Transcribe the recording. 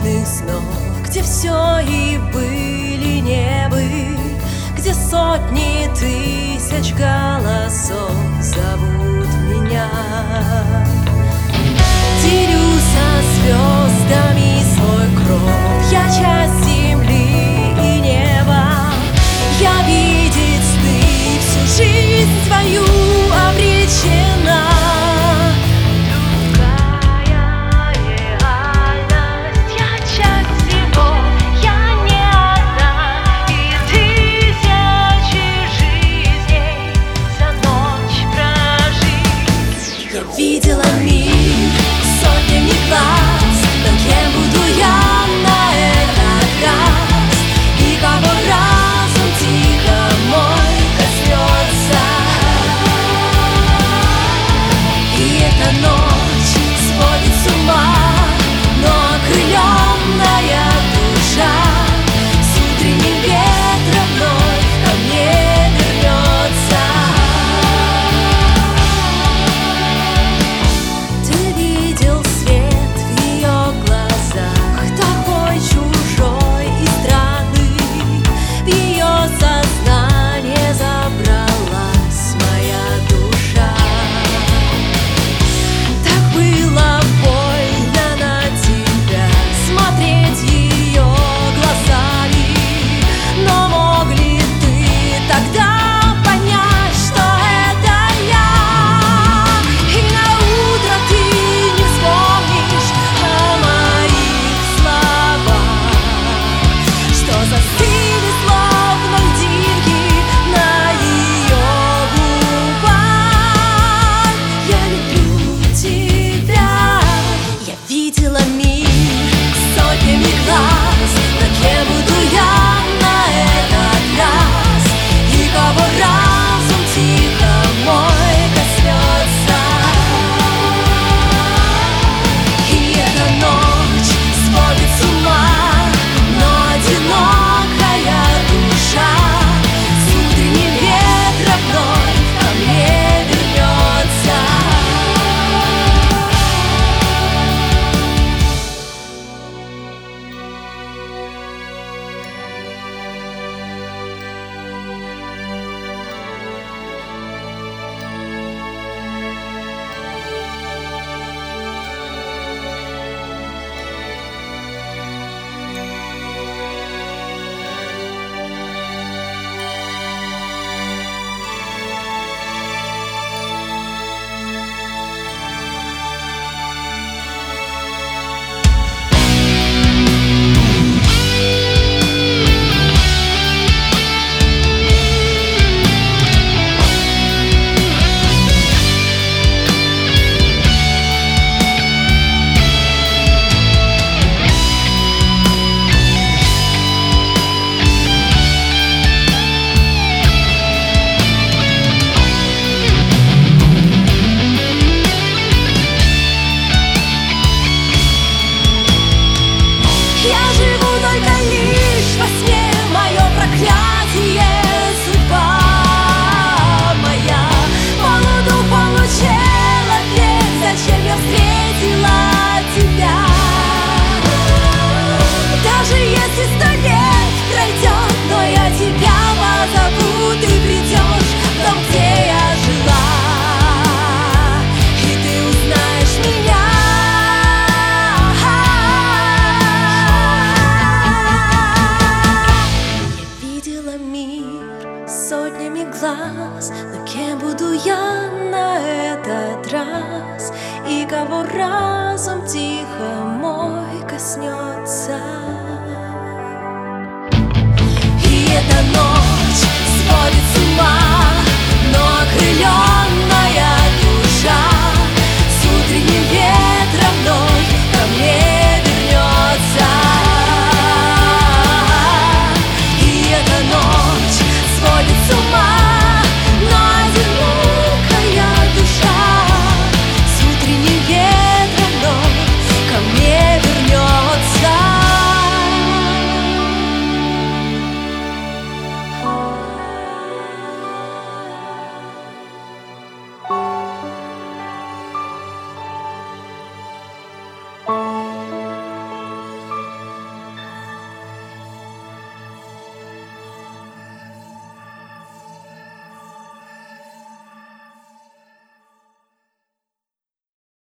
вечных снов, где все и были небы, где сотни тысяч голосов зовут меня. Делю со звездами свой кров, я часть земли и неба. Я видеть сны всю жизнь свою обречена. Видела мир сотнями глаз, но кем буду я на этот раз? И кого разум тихо мой коснется? И эта ночь сводит с ума, но окрыленная душа с утренним ветром вновь ко мне вернется. Сотнями глаз, но кем буду я на этот раз? И кого разум тихо мой коснется?